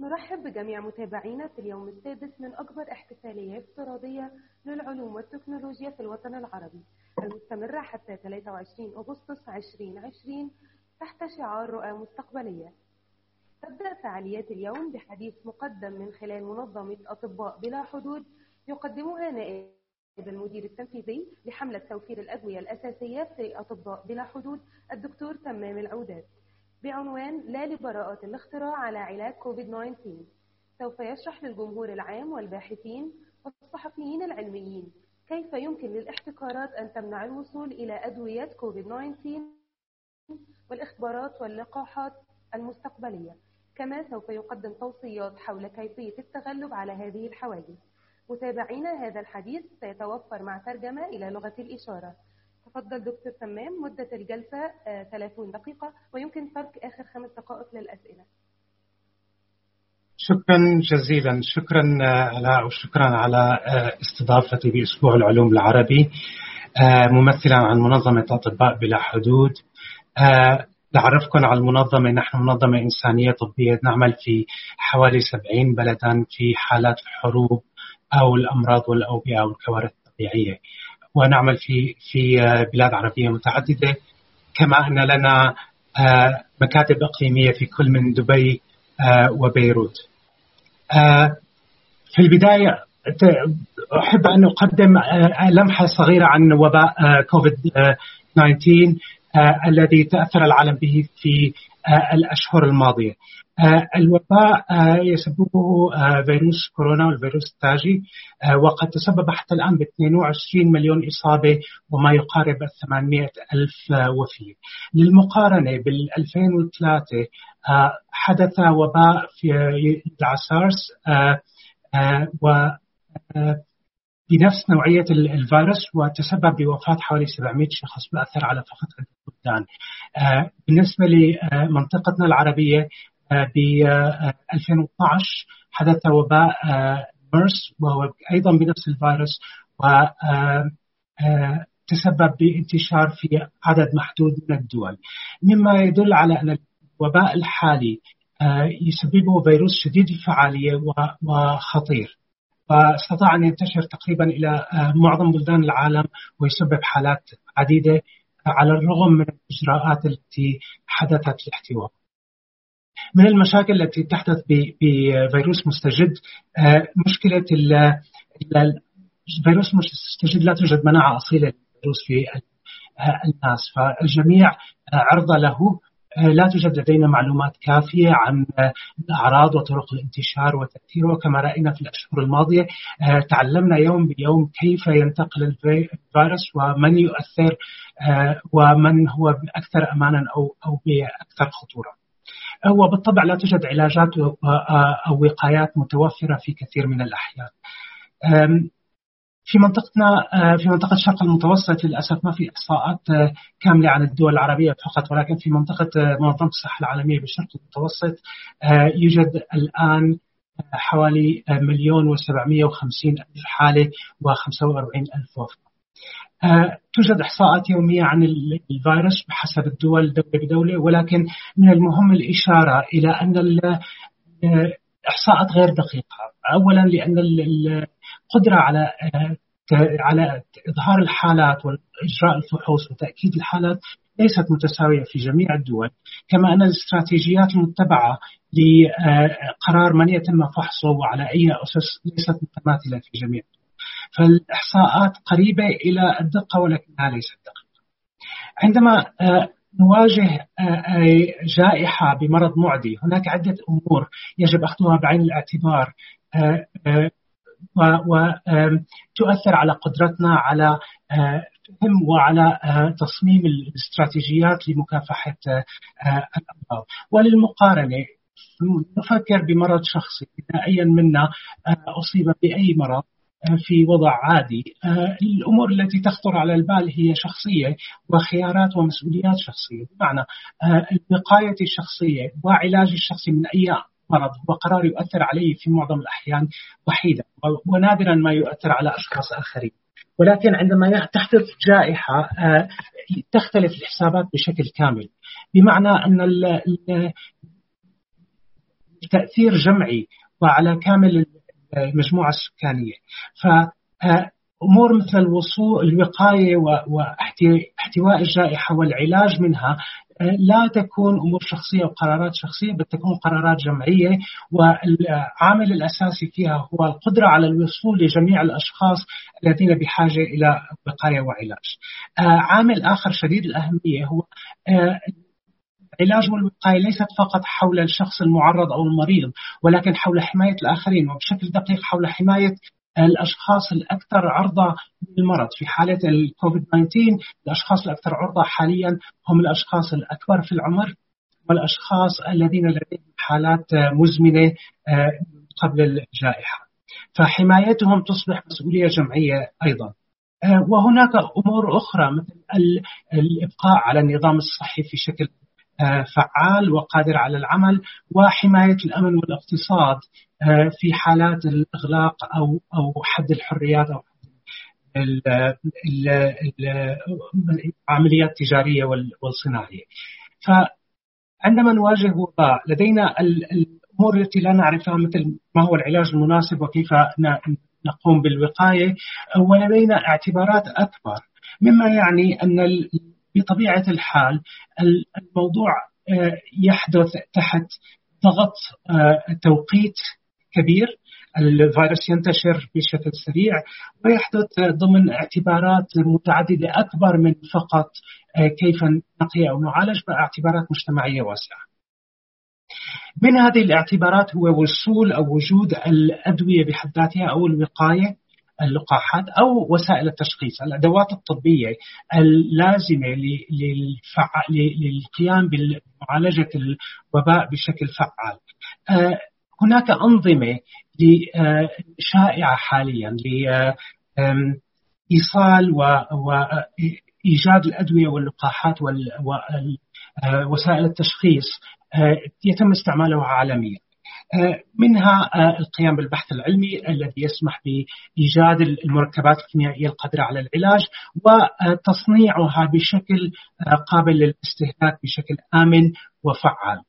نرحب بجميع متابعينا في اليوم السادس من أكبر احتفالية افتراضية للعلوم والتكنولوجيا في الوطن العربي، المستمرة حتى 23 أغسطس 2020 تحت شعار رؤى مستقبلية. تبدأ فعاليات اليوم بحديث مقدم من خلال منظمة أطباء بلا حدود يقدمها نائب المدير التنفيذي لحملة توفير الأدوية الأساسية في أطباء بلا حدود الدكتور تمام العودات، بعنوان لا لبراءة الاختراع على علاج كوفيد-19. سوف يشرح للجمهور العام والباحثين والصحفيين العلميين كيف يمكن للاحتكارات أن تمنع الوصول إلى أدوية كوفيد-19 والاختبارات واللقاحات المستقبلية. كما سوف يقدم توصيات حول كيفية التغلب على هذه الحواجز. متابعينا، هذا الحديث سيتوفر مع ترجمة إلى لغة الإشارة. تفضل دكتور تمام. مدة الجلسة 30 دقيقة ويمكن ترك آخر 5 دقائق للأسئلة. شكرا جزيلا. شكرا علاء، وشكرا على استضافتي بأسبوع العلوم العربي ممثلا عن منظمة أطباء بلا حدود. نعرفكم على المنظمة. نحن منظمة إنسانية طبية نعمل في حوالي 70 بلدا في حالات الحروب أو الأمراض والأوبئة والكوارث الطبيعية، ونعمل في بلاد عربية متعددة، كما أن لنا مكاتب إقليمية في كل من دبي وبيروت. في البداية أحب أن أقدم لمحة صغيرة عن وباء كوفيد-19 الذي تأثر العالم به في الأشهر الماضية. الوباء يسببه فيروس كورونا والفيروس التاجي، وقد تسبب حتى الآن ب 22 مليون إصابة وما يقارب 800 ألف وفاة. للمقارنة بال 2003 حدث وباء في سارس بنفس نوعية الفيروس وتسبب بوفاة حوالي 700 شخص وأثر على فقط البلدان. بالنسبة لمنطقتنا العربية ب 2012 حدث وباء ميرس وهو أيضا بنفس الفيروس وتسبب بانتشار في عدد محدود من الدول، مما يدل على أن الوباء الحالي يسببه فيروس شديد الفعالية وخطير، واستطاع أن ينتشر تقريبا إلى معظم بلدان العالم ويسبب حالات عديدة على الرغم من الإجراءات التي حدثت لاحتوائه. من المشاكل التي تحدث بفيروس مستجد مشكلة الفيروس المستجد، لا توجد مناعة أصيلة للفيروس في الناس، فالجميع عرضة له. لا توجد لدينا معلومات كافية عن الأعراض وطرق الانتشار وتأثيره. كما رأينا في الأشهر الماضية تعلمنا يوم بيوم كيف ينتقل الفيروس ومن يؤثر ومن هو أكثر أمانا أو بأكثر خطورة. وبالطبع لا توجد علاجات أو وقايات متوفرة في كثير من الأحيان. في منطقتنا في منطقة الشرق المتوسط للأسف ما في إحصاءات كاملة عن الدول العربية فقط، ولكن في منطقة منظمة الصحة العالمية بالشرق المتوسط يوجد الآن حوالي 1,750,000 حالة و45,000 وفاة. توجد إحصاءات يومية عن الفيروس بحسب الدول دولة بدولة، ولكن من المهم الإشارة إلى أن الإحصاءات غير دقيقة. أولا لأن القدرة على إظهار الحالات وإجراء الفحوص وتأكيد الحالات ليست متساوية في جميع الدول، كما أن الاستراتيجيات المتبعة لقرار من يتم فحصه وعلى أي أسس ليست متماثلة في جميع الدول. فالإحصاءات قريبة إلى الدقة ولكنها ليست دقيقة. عندما نواجه جائحة بمرض معدي هناك عدة أمور يجب أخذها بعين الاعتبار وتؤثر على قدرتنا على فهم وعلى تصميم الاستراتيجيات لمكافحة الأمراض. وللمقارنة نفكر بمرض شخصي، أي منا أصيب بأي مرض في وضع عادي، الأمور التي تخطر على البال هي شخصية وخيارات ومسؤوليات شخصية. بمعنى الوقاية الشخصية وعلاج الشخصي من أي مرض هو قرار يؤثر عليه في معظم الأحيان وحيدا، ونادرا ما يؤثر على أشخاص آخرين. ولكن عندما تحدث جائحة تختلف الحسابات بشكل كامل، بمعنى أن تأثير جمعي وعلى كامل المجموعة السكانية. فأمور مثل الوقاية واحتواء الجائحة والعلاج منها لا تكون أمور شخصية وقرارات شخصية، بل تكون قرارات جمعية، والعامل الأساسي فيها هو القدرة على الوصول لجميع الأشخاص الذين بحاجة إلى وقاية وعلاج. عامل آخر شديد الأهمية هو العلاج والوقاية ليست فقط حول الشخص المعرض أو المريض، ولكن حول حماية الآخرين، وبشكل دقيق حول حماية الأشخاص الأكثر عرضة للمرض. في حالة الكوفيد 19 الأشخاص الأكثر عرضة حاليا هم الأشخاص الأكبر في العمر والأشخاص الذين لديهم حالات مزمنة قبل الجائحة، فحمايتهم تصبح مسؤولية جمعية أيضا. وهناك أمور أخرى مثل الإبقاء على النظام الصحي في شكل فعال وقادر على العمل، وحماية الأمن والاقتصاد في حالات الإغلاق أو حد الحريات أو العمليات التجارية والصناعية. فعندما نواجه وباء لدينا الأمور التي لا نعرفها مثل ما هو العلاج المناسب وكيف نقوم بالوقاية، ولدينا اعتبارات أكبر، مما يعني أن بطبيعة الحال الموضوع يحدث تحت ضغط توقيت كبير. الفيروس ينتشر بشكل سريع ويحدث ضمن اعتبارات متعددة أكبر من فقط كيف نقي أو نعالج، باعتبارات مجتمعية واسعة. من هذه الاعتبارات هو وصول أو وجود الأدوية بحد ذاتها أو الوقاية، اللقاحات أو وسائل التشخيص، الأدوات الطبية اللازمة للقيام بمعالجة الوباء بشكل فعال. هناك أنظمة شائعة حاليا لإيصال وإيجاد الأدوية واللقاحات ووسائل التشخيص يتم استعمالها عالميا. منها القيام بالبحث العلمي الذي يسمح بإيجاد المركبات الكيميائية القادرة على العلاج وتصنيعها بشكل قابل للاستهلاك بشكل آمن وفعال.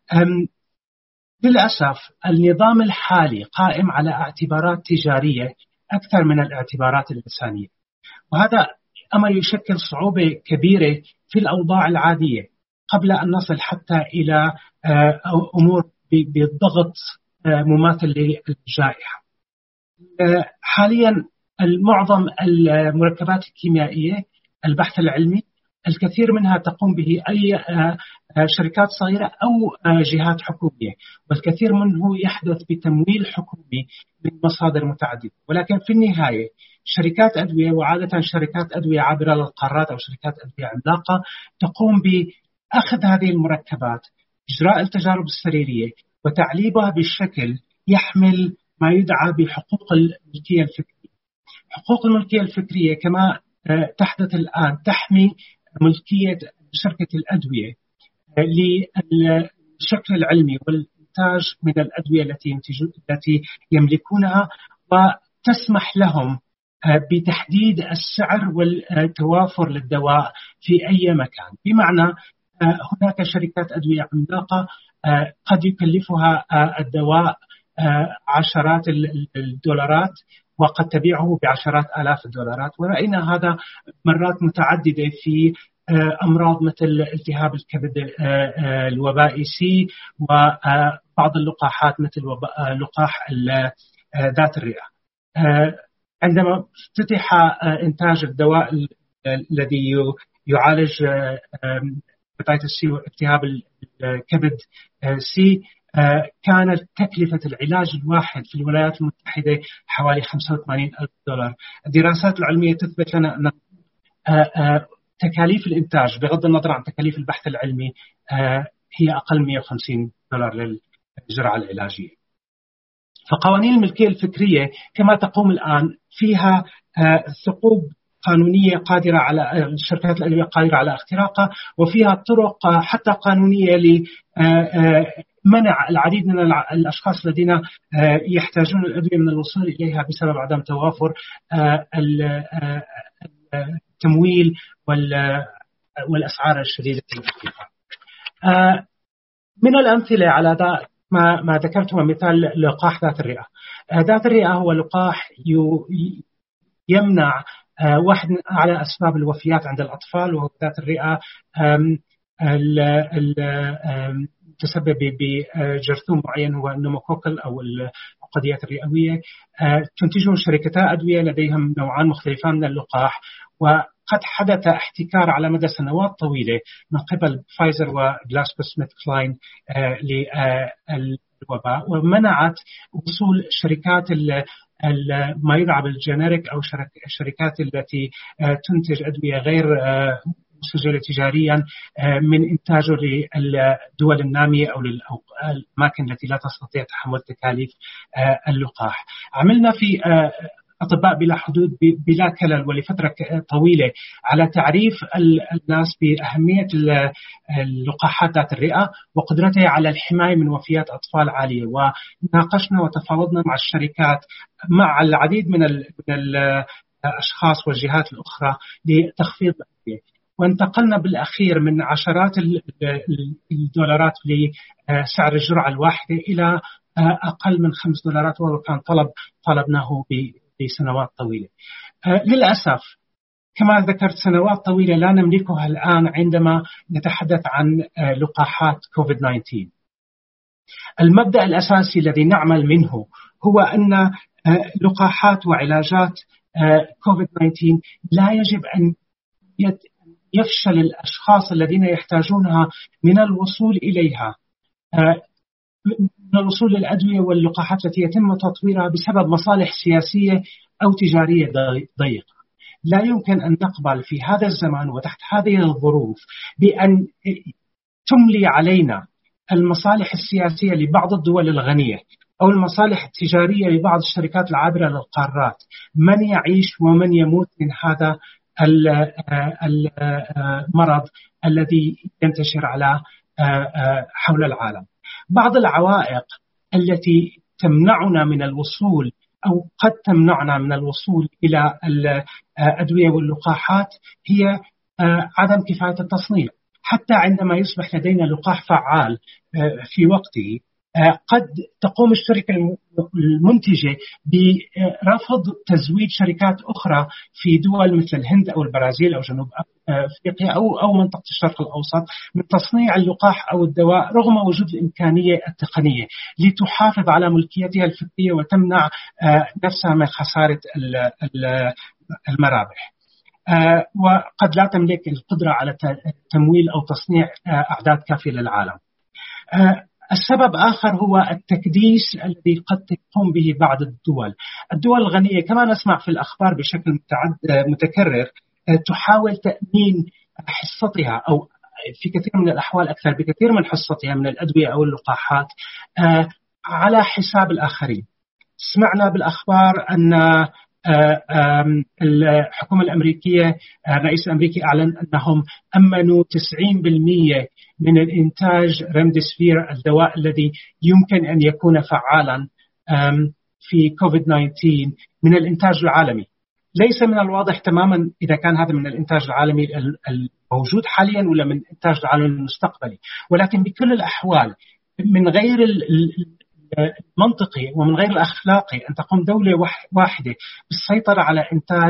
للأسف النظام الحالي قائم على اعتبارات تجارية أكثر من الاعتبارات الإنسانية، وهذا أمر يشكل صعوبة كبيرة في الأوضاع العادية قبل أن نصل حتى إلى أمور بالضغط مماثل للجائحة. حاليا معظم المركبات الكيميائية البحث العلمي الكثير منها تقوم به أي شركات صغيرة أو جهات حكومية، والكثير منه يحدث بتمويل حكومي من مصادر متعددة. ولكن في النهاية شركات أدوية، وعادة شركات أدوية عابرة للقارات أو شركات أدوية عملاقة، تقوم بأخذ هذه المركبات، إجراء التجارب السريرية وتعليبها بالشكل يحمل ما يدعى بحقوق الملكية الفكرية. حقوق الملكية الفكرية كما تحدث الآن تحمي ملكية شركة الأدوية للشكل العلمي والإنتاج من الأدوية التي يملكونها، وتسمح لهم بتحديد السعر والتوافر للدواء في أي مكان. بمعنى هناك شركات أدوية عملاقة قد يكلفها الدواء عشرات الدولارات وقد تبيعه بعشرات آلاف الدولارات، ورأينا هذا مرات متعددة في أمراض مثل التهاب الكبد الوبائي سي، وبعض اللقاحات مثل لقاح ذات الرئة. عندما افتتح إنتاج الدواء الذي يعالج هيباتيتس سي والتهاب الكبد سي، كانت تكلفة العلاج الواحد في الولايات المتحدة حوالي $85,000. الدراسات العلمية تثبت لنا أن تكاليف الإنتاج بغض النظر عن تكاليف البحث العلمي هي أقل $150 للجرعة العلاجية. فقوانين الملكية الفكرية كما تقوم الآن فيها ثقوب قانونية قادرة على شركات الأدوية قادرة على اختراقها، وفيها طرق حتى قانونية لمنع العديد من الأشخاص الذين يحتاجون الأدوية من الوصول إليها بسبب عدم توافر التمويل والأسعار الشديدة الارتفاع. من الأمثلة على ما ذكرته مثال لقاح ذات الرئة. ذات الرئة هو لقاح يمنع واحد من أعلى أسباب الوفيات عند الأطفال، وهو ذات الرئة تسبب بجرثوم معين هو النوموكوكل أو العقديات الرئوية. تنتجه شركتا أدوية لديهم نوعان مختلفان من اللقاح، وقد حدث احتكار على مدى سنوات طويلة من قبل فايزر وجلاسكو سميث كلاين للوباء، ومنعت وصول شركات ما يدعى بالجينيريك أو الشركات التي تنتج أدوية غير مسجلة تجاريا من إنتاجه للدول النامية أو للأماكن التي لا تستطيع تحمل تكاليف اللقاح. عملنا في أطباء بلا حدود بلا كلل ولفترة طويلة على تعريف الناس بأهمية اللقاحات ذات الرئة وقدرتها على الحماية من وفيات أطفال عالية، وناقشنا وتفاوضنا مع الشركات مع العديد من الأشخاص والجهات الأخرى لتخفيض الأدوية، وانتقلنا بالأخير من عشرات الدولارات لسعر الجرعة الواحدة إلى أقل من $5، وهو كان طلبناه بسنوات طويلة. للأسف كما ذكرت سنوات طويلة لا نملكها الآن عندما نتحدث عن لقاحات كوفيد-19. المبدأ الأساسي الذي نعمل منه هو أن لقاحات وعلاجات كوفيد-19 لا يجب أن يفشل الأشخاص الذين يحتاجونها من الوصول إليها، من الوصول للأدوية واللقاحات التي يتم تطويرها بسبب مصالح سياسية أو تجارية ضيقة. لا يمكن أن نقبل في هذا الزمان وتحت هذه الظروف بأن تملي علينا المصالح السياسية لبعض الدول الغنية أو المصالح التجارية لبعض الشركات العابرة للقارات من يعيش ومن يموت من هذا المرض الذي ينتشر على حول العالم. بعض العوائق التي تمنعنا من الوصول أو قد تمنعنا من الوصول إلى الأدوية واللقاحات هي عدم كفاية التصنيع. حتى عندما يصبح لدينا لقاح فعال في وقته قد تقوم الشركة المنتجة برفض تزويد شركات أخرى في دول مثل الهند أو البرازيل أو جنوب أفريقيا أو منطقة الشرق الأوسط من تصنيع اللقاح أو الدواء رغم وجود الإمكانية التقنية لتحافظ على ملكيتها الفكرية وتمنع نفسها من خسارة المرابح. وقد لا تملك القدرة على تمويل أو تصنيع أعداد كافية للعالم. السبب آخر هو التكديس الذي قد تقوم به بعض الدول الغنية كما نسمع في الأخبار بشكل متكرر تحاول تأمين حصتها أو في كثير من الأحوال أكثر بكثير من حصتها من الأدوية أو اللقاحات على حساب الآخرين. سمعنا بالأخبار أن الحكومة الأمريكية الرئيس الأمريكي أعلن أنهم أمنوا 90% من الإنتاج ريمديسيفير الدواء الذي يمكن أن يكون فعالا في كوفيد-19 من الإنتاج العالمي. ليس من الواضح تماما إذا كان هذا من الإنتاج العالمي الموجود حاليا ولا من الإنتاج العالمي المستقبلي، ولكن بكل الأحوال من غير المنطقي ومن غير الأخلاقي أن تقوم دولة واحدة بالسيطرة على إنتاج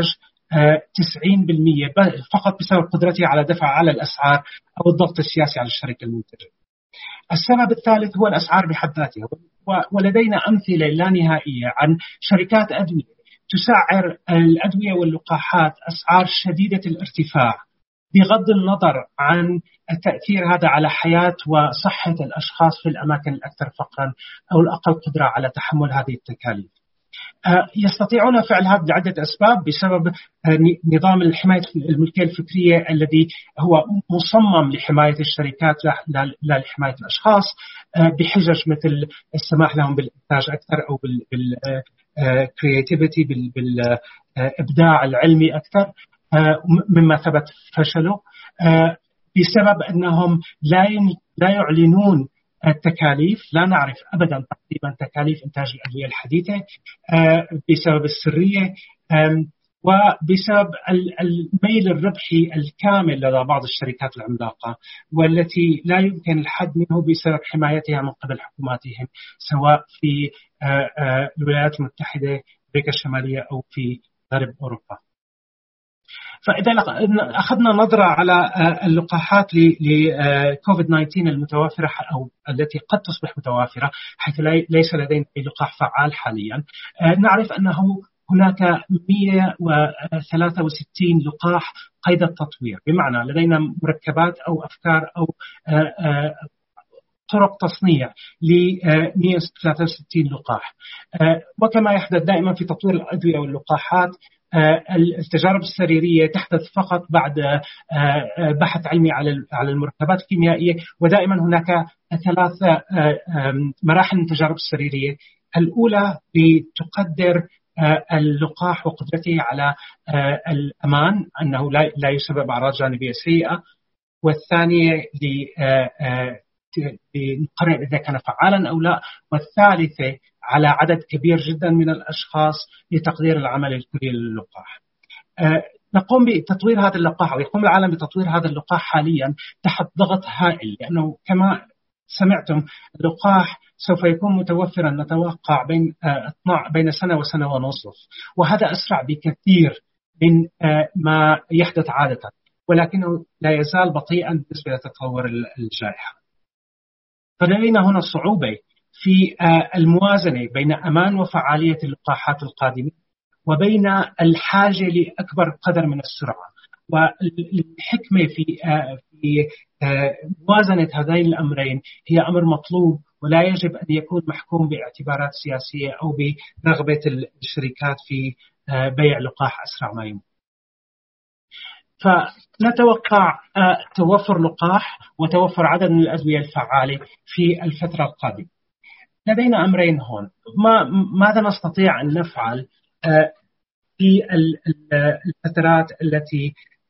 90% فقط بسبب قدرتها على دفع أعلى الأسعار أو الضغط السياسي على الشركة المنتجة. السبب الثالث هو الأسعار بحد ذاتها، ولدينا أمثلة لا نهائية عن شركات أدوية تسعر الأدوية واللقاحات أسعار شديدة الارتفاع بغض النظر عن التأثير هذا على حياة وصحة الأشخاص في الأماكن الأكثر فقرا أو الأقل قدرة على تحمل هذه التكاليف. يستطيعون فعل هذا لعدة أسباب بسبب نظام الحماية الملكية الفكرية الذي هو مصمم لحماية الشركات لا لحماية الأشخاص، بحجج مثل السماح لهم بالإنتاج أكثر أو بالكرياتيفيتي بالإبداع العلمي أكثر مما ثبت فشله، بسبب أنهم لا يعلنون التكاليف. لا نعرف أبدا تقريبا تكاليف إنتاج الأدوية الحديثة بسبب السرية، وبسبب الميل الربحي الكامل لدى بعض الشركات العملاقة، والتي لا يمكن الحد منه بسبب حمايتها من قبل حكوماتهم، سواء في الولايات المتحدة، أمريكا الشمالية، أو في غرب أوروبا. فإذا أخذنا نظرة على اللقاحات لكوفيد 19 المتوافرة أو التي قد تصبح متوافرة، حيث ليس لدينا أي لقاح فعال حاليا، نعرف أنه هناك 163 لقاح قيد التطوير، بمعنى لدينا مركبات أو أفكار أو طرق تصنيع ل 163 لقاح. وكما يحدث دائما في تطوير الأدوية واللقاحات، التجارب السريرية تحدث فقط بعد بحث علمي على المركبات الكيميائية، ودائما هناك 3 مراحل من التجارب السريرية. الأولى بتقدر اللقاح وقدرته على الأمان، أنه لا يسبب أعراض جانبية سيئة، والثانية لنقرر إذا كان فعالا أو لا، والثالثة على عدد كبير جدا من الأشخاص لتقدير العمل الكلي للقاح. نقوم بتطوير هذا اللقاح، أو يقوم العالم بتطوير هذا اللقاح حاليا تحت ضغط هائل، لأنه كما سمعتم اللقاح سوف يكون متوفرا نتوقع بين سنة وسنة ونصف، وهذا أسرع بكثير من ما يحدث عادة، ولكنه لا يزال بطيئا بالنسبة لتطور الجائحة. فلدينا هنا صعوبة في الموازنة بين أمان وفعالية اللقاحات القادمة وبين الحاجة لأكبر قدر من السرعة. والحكمة في موازنة هذين الأمرين هي أمر مطلوب، ولا يجب أن يكون محكوم باعتبارات سياسية أو برغبة الشركات في بيع لقاح أسرع ما يمكن. فنتوقع توفر لقاح وتوفر عدد من الأدوية الفعالة في الفترة القادمة. لدينا أمرين هون. ماذا نستطيع أن نفعل في الفترات التي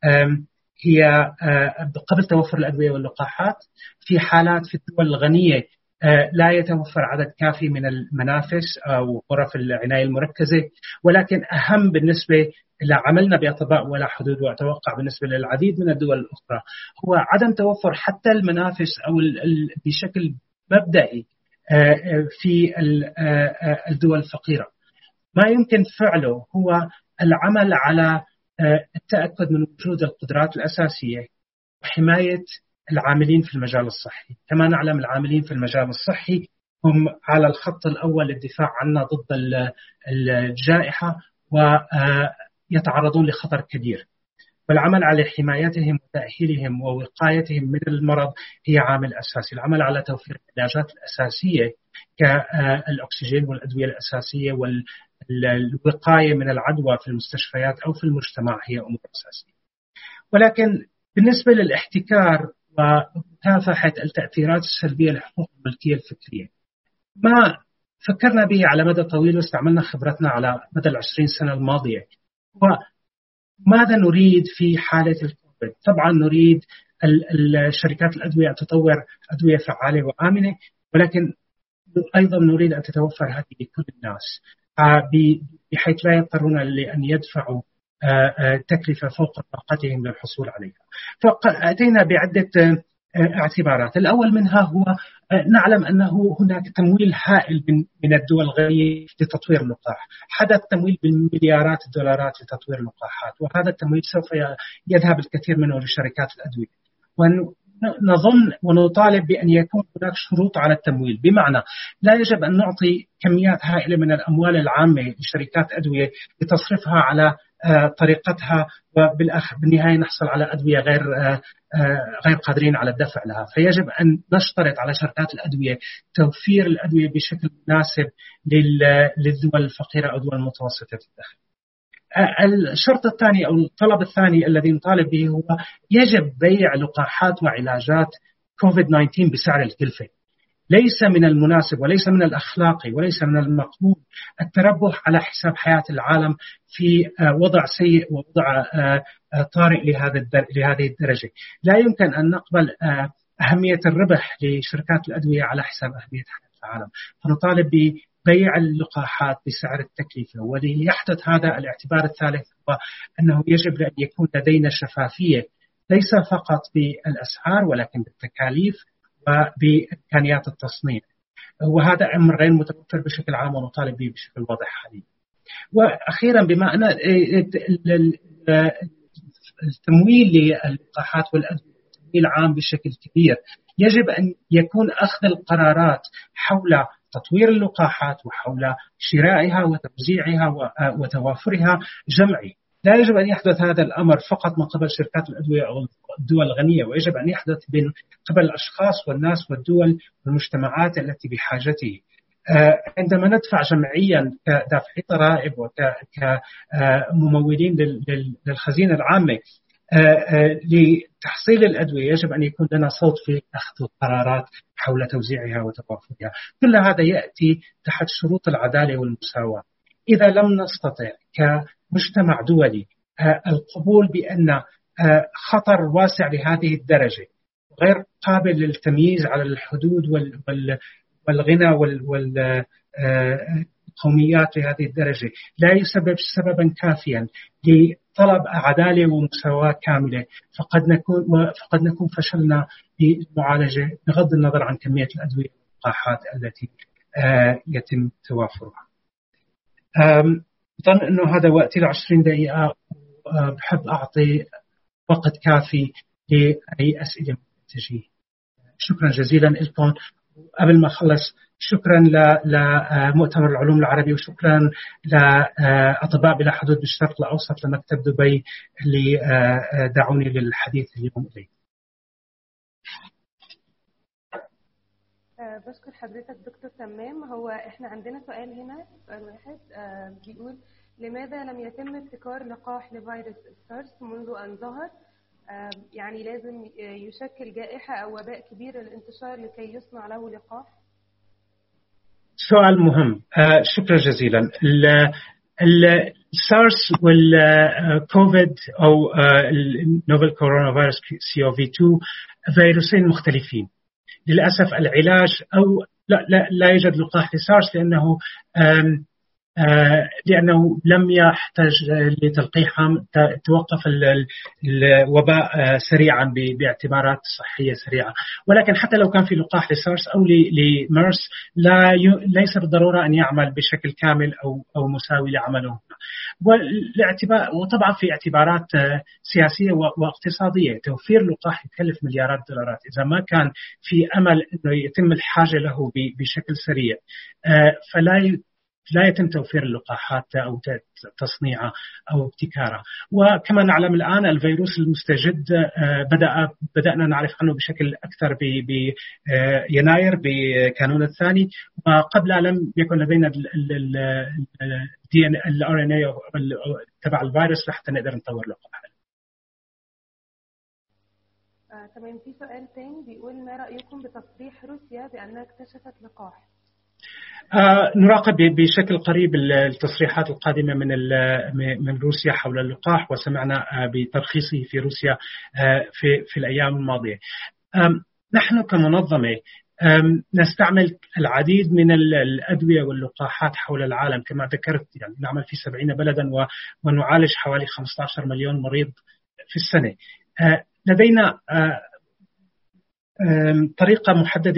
هي قبل توفر الأدوية واللقاحات؟ في حالات في الدول الغنية لا يتوفر عدد كافي من المنافس أو غرف العناية المركزة، ولكن أهم بالنسبة لعملنا بأطباء ولا حدود، وأتوقع بالنسبة للعديد من الدول الأخرى، هو عدم توفر حتى المنافس أو بشكل مبدئي في الدول الفقيرة. ما يمكن فعله هو العمل على التأكد من وجود القدرات الأساسية وحماية العاملين في المجال الصحي. كما نعلم العاملين في المجال الصحي هم على الخط الأول للدفاع عنا ضد الجائحة، ويتعرضون لخطر كبير، والعمل على حمايتهم وتأهيلهم ووقايتهم من المرض هي عامل أساسي. العمل على توفير العلاجات الأساسية كالأكسجين والأدوية الأساسية والوقاية من العدوى في المستشفيات أو في المجتمع هي أمور أساسية. ولكن بالنسبة للاحتكار ومكافحة التأثيرات السلبية لحقوق الملكية الفكرية، ما فكرنا به على مدى طويل واستعملنا خبرتنا على مدى 20 سنة الماضية. وماذا نريد في حالة الكوفيد؟ طبعا نريد الشركات الأدوية أن تطور أدوية فعالة وآمنة، ولكن أيضا نريد أن تتوفر هذه لكل الناس بحيث لا يضطرون لأن يدفعوا تكلفة فوق طاقتهم للحصول عليها. فأتينا بعدة اعتبارات. الأول منها هو نعلم أنه هناك تمويل هائل من الدول الغنية لتطوير اللقاح. حدث تمويل بالمليارات الدولارات لتطوير اللقاحات، وهذا التمويل سوف يذهب الكثير منه لشركات الأدوية. ونظن ونطالب بأن يكون هناك شروط على التمويل، بمعنى لا يجب أن نعطي كميات هائلة من الأموال العامة لشركات أدوية لتصرفها على طريقتها، وبالنهاية نحصل على أدوية غير قادرين على الدفع لها. فيجب أن نشترط على شركات الأدوية توفير الأدوية بشكل مناسب للدول الفقيرة أو دول متوسطة الدخل. الشرط الثاني أو الطلب الثاني الذي نطالب به هو يجب بيع لقاحات وعلاجات كوفيد 19 بسعر الكلفة. ليس من المناسب وليس من الأخلاقي وليس من المقبول التربح على حساب حياة العالم في وضع سيء ووضع طارئ لهذه الدرجة. لا يمكن أن نقبل أهمية الربح لشركات الأدوية على حساب أهمية حياة العالم. فنطالب بيع اللقاحات بسعر التكلفة. وليحدث هذا الاعتبار الثالث هو أنه يجب أن يكون لدينا شفافية ليس فقط بالأسعار ولكن بالتكاليف وبإمكانيات التصنيع، وهذا أمر غير متوفر بشكل عام ونطالب به بشكل واضح حاليا. وأخيرا، بما أن التمويل للقاحات والأدوية تمويل عام بشكل كبير، يجب أن يكون أخذ القرارات حول تطوير اللقاحات وحول شرائها وتوزيعها وتوافرها جمعي. لا يجب أن يحدث هذا الأمر فقط من قبل شركات الأدوية أو الدول الغنية، ويجب أن يحدث من قبل الأشخاص والناس والدول والمجتمعات التي بحاجته. عندما ندفع جمعيا كدافعي ضرائب وكممولين للخزينة العامة لتحصيل الأدوية، يجب أن يكون لنا صوت في أخذ القرارات حول توزيعها وتوافرها. كل هذا يأتي تحت شروط العدالة والمساواة. إذا لم نستطع كمجتمع دولي القبول بأن خطر واسع لهذه الدرجة غير قابل للتمييز على الحدود والغنى والقوميات لهذه الدرجة لا يسبب سببا كافيا لطلب عدالة ومساواة كاملة، فقد نكون فشلنا بالمعالجة بغض النظر عن كمية الأدوية واللقاحات التي يتم توافرها. أظن أنه هذا وقتي 20 دقيقة، بحب أعطي وقت كافي لأي أسئلة تجي. شكرا جزيلا لكم. قبل ما أخلص، شكرا لمؤتمر العلوم العربي، وشكرا لأطباء بلا حدود بالشرق الأوسط لمكتب دبي اللي دعوني للحديث اليوم إليه. بشكر حضرتك دكتور تمام. هو احنا عندنا سؤال هنا، سؤال واحد بيقول: لماذا لم يتم ابتكار لقاح لفيروس السارس منذ أن ظهر؟ يعني لازم يشكل جائحة أو وباء كبير الانتشار لكي يصنع له لقاح؟ سؤال مهم. شكرا جزيلا. السارس والكوفيد أو النوفل كورونا فيروس CO-V2 فيروسين مختلفين. للأسف العلاج أو لا يوجد لقاح لسارس لأنه لم يحتاج لتلقيحهم. توقف الوباء سريعا باعتبارات صحية سريعة. ولكن حتى لو كان في لقاح لسارس أو لميرس ليس بالضرورة أن يعمل بشكل كامل أو مساوي لعمله. وطبعا في اعتبارات سياسية واقتصادية، توفير لقاح يكلف مليارات الدولارات. إذا ما كان في أمل أنه يتم الحاجة له بشكل سريع لا يتم توفير اللقاحات أو تصنيعها أو ابتكارها. وكما نعلم الآن الفيروس المستجد بدأنا نعرف عنه بشكل أكثر بيناير بكانون الثاني، وقبل لم يكن لدينا ال RNA تبع الفيروس لحتى نقدر نطور لقاح. تمام. في سؤال ثاني بيقول: ما رأيكم بتصريح روسيا بأنها اكتشفت لقاح؟ نراقب بشكل قريب التصريحات القادمة من روسيا حول اللقاح، وسمعنا بترخيصه في روسيا في الأيام الماضية. نحن كمنظمة نستعمل العديد من الأدوية واللقاحات حول العالم كما ذكرت، يعني نعمل في 70 بلدا ونعالج حوالي 15 مليون مريض في السنة. لدينا طريقة محددة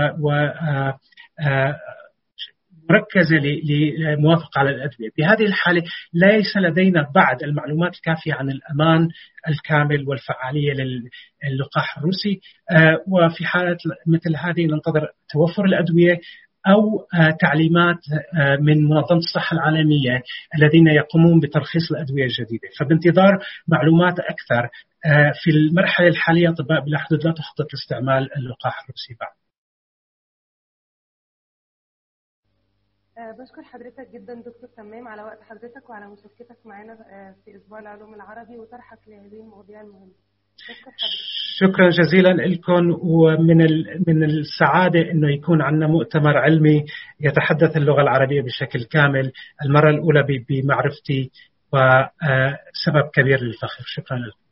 مركزة للموافقة على الأدوية. بهذه الحالة ليس لدينا بعد المعلومات الكافية عن الأمان الكامل والفعالية للقاح الروسي، وفي حالة مثل هذه ننتظر توفر الأدوية أو تعليمات من منظمة الصحة العالمية الذين يقومون بترخيص الأدوية الجديدة. فبانتظار معلومات أكثر. في المرحلة الحالية أطباء بلا حدود لا تخطط لاستعمال اللقاح الروسي بعد. بشكر حضرتك جدا دكتور تمام على وقت حضرتك وعلى مشاركتك معنا في أسبوع العلوم العربي وطرحك لهذه المواضيع المهمة. شكرا جزيلا لكم. ومن السعادة أنه يكون عندنا مؤتمر علمي يتحدث اللغة العربية بشكل كامل، المرة الأولى بمعرفتي، وسبب كبير للفخر. شكرا لكم.